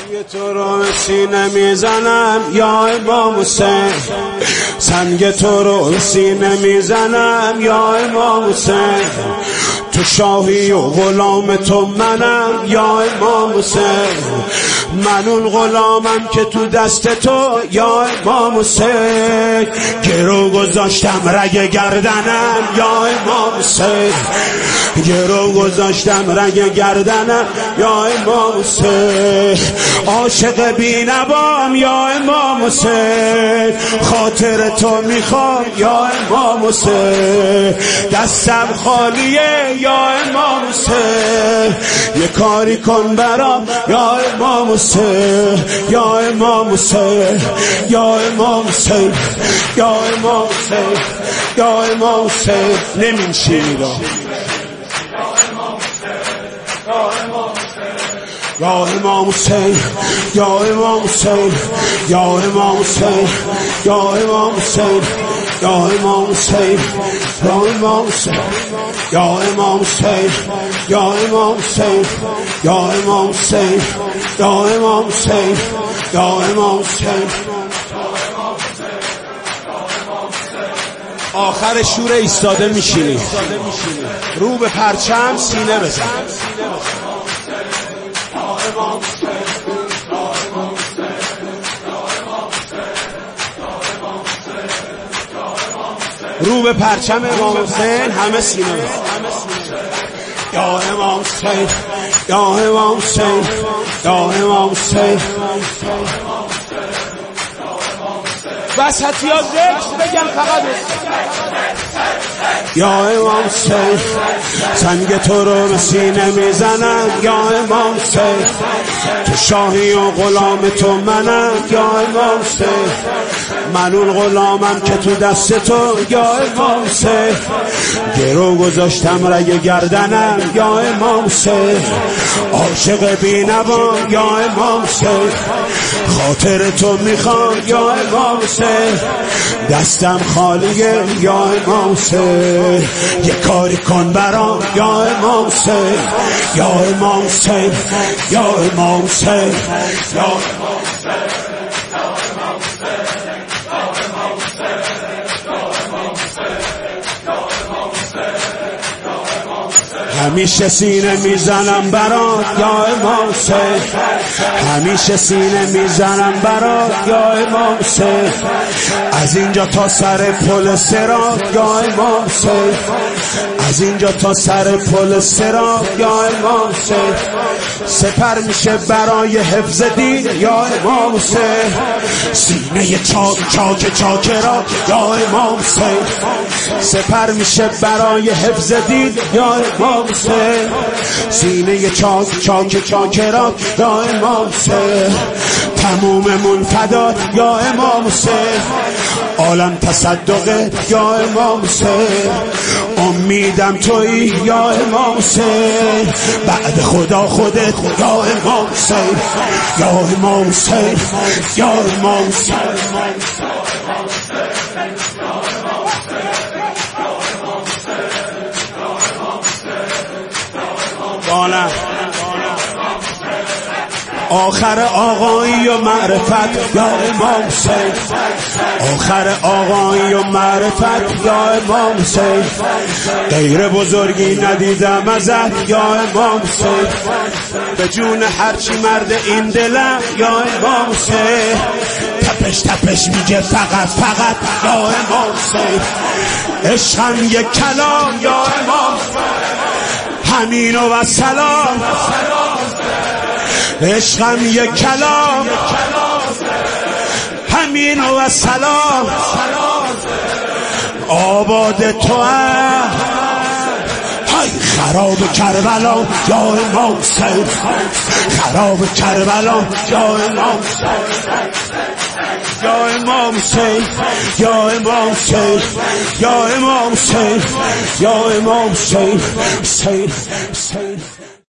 سنگ تو رو سینه میزنم یا امام حسین، سنگ تو رو سینه میزنم یا امام حسین، تو شاهی و غلام تو منم یا امام حسین، من اون غلامم که تو دست تو یا امام حسین، گرو گذاشتم رگ گردنم یا امام حسین، گرو گذاشتم رگ گردنم یا امام حسین، عاشق بینوام یا امام حسین، خاطر تو میخوام یا امام حسین، دستم خالیه یا امام حسین، یه کاری کن برام یا امام حسین، یا امام حسین، یا امام حسین، یا امام حسین، یا امام حسین، نمیشینی را یا امام حسین، یا امام حسین، یا امام حسین، یا امام حسین، یا امام حسین، یا امام حسین، یا امام حسین، یا امام حسین، یا امام حسین، یا امام حسین، یا امام حسین. آخر شور ایستاده میشینی، رو به پرچم سینه بزن. رو به پرچم امام حسین همه سینه بزن. یا امام حسین، یا امام حسین، یا امام حسین. وسطی ها ذکر بگم فقط یا امام حسین، سنگ تو رو به سینه میزنم یا امام حسین، تو شاهی و غلام تو منم یا امام حسین، من اون غلامم که تو دست تو یا امام حسین، گرو گذاشتم رگ گردنم یا امام حسین، عاشق بینوام یا امام حسین، خاطر تو میخوام یا امام حسین، دستم خالیه یا امام حسین، یه کاری کن برام یا امام حسین، یا امام حسین، یا امام حسین، یا امام حسین. همیشه سینه میزنم برات یا امام حسین، همیشه سینه میزنم برات یا امام حسین، از اینجا تا سر پل صراط یا امام حسین، از اینجا تا سر پل صراط یا امام حسین، سپر میشه برای حفظ دین یا امام حسین، سینه چاک چاک چاکرات یا امام حسین، سپر میشه برای حفظ دین یا امام حسین، سینه چاک چاک چاکرات یا امام حسین، تموممون فدات یا امام حسین، عالم تصدقه یا امام حسین، امیدم تویی یا امام حسین، بعد خدا خودت یا امام حسین، یا امام حسین، یا امام حسین. آخر آقایی و معرفت یا امام حسین، آخر آقایی و معرفت یا امام حسین، غیر بزرگی ندیدم ازت یا امام حسین، به جون هرچی مرد این دلم یا امام حسین، تپش تپش میگه فقط فقط یا امام حسین، عشقم یک کلام یا امام، همین و سلام، عشقم یک کلام، همین و سلام، آباد تو هم های خراب کربلا یا امام حسین، خراب کربلا یا امام حسین، یا امام حسین، یا امام حسین، یا امام حسین، یا امام حسین، حسین، حسین.